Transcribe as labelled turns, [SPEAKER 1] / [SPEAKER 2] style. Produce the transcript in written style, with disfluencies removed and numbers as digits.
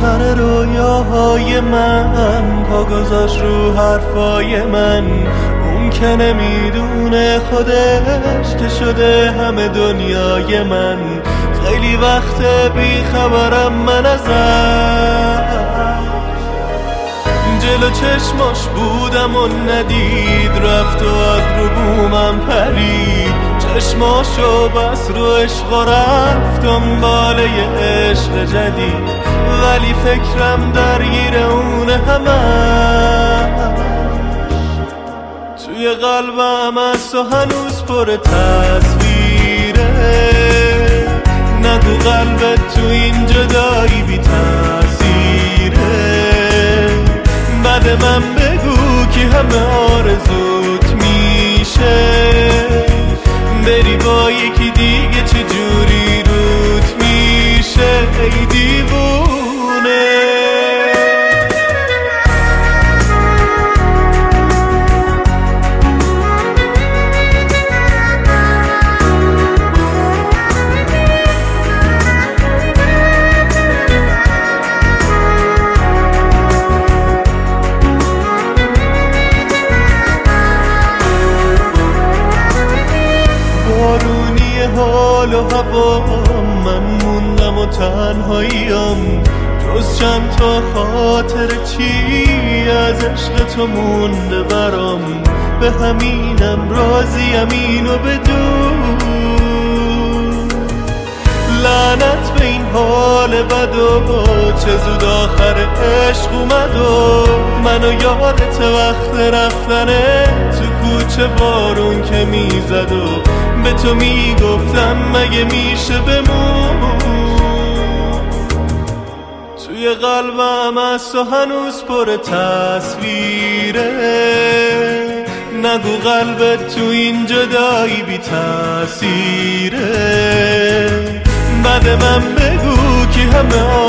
[SPEAKER 1] سر رویاهای من پا گذاشت رو حرفای من. اون که نمیدونه خودش که شده همه دنیای من. خیلی وقت بی خبرم من ازش، جلو چشماش بودم و ندید، رفت و از رو بومم پرید. چشماشو بس رو عشق و رفت دنباله عشق جدید، ولی فکرم درگیر اونه همش. توی قلبم از تو هنوز پر تصویره، نگو قلبت تو این جدایی بی تأثیره. بعد من بگو که همه آرزوت میشه، بری با یکی دیگه چه جوری روت میشه ای دیوونه. حال و هوا من موندم و تنهاییم، جز چند تا خاطر چی از عشق تو مونده برام. به همینم راضیم اینو بدون، لعنت به این حال بد و چه زود آخر عشق اومد و منو یادت وقت رفتنه تو کوچه بارون که میزد و به تو میگفتم مگه میشه بمون. توی قلبم از تو هنوز پر تصویره، نگو قلبت تو این جدایی بی تأثیره. بعد من بگو که همه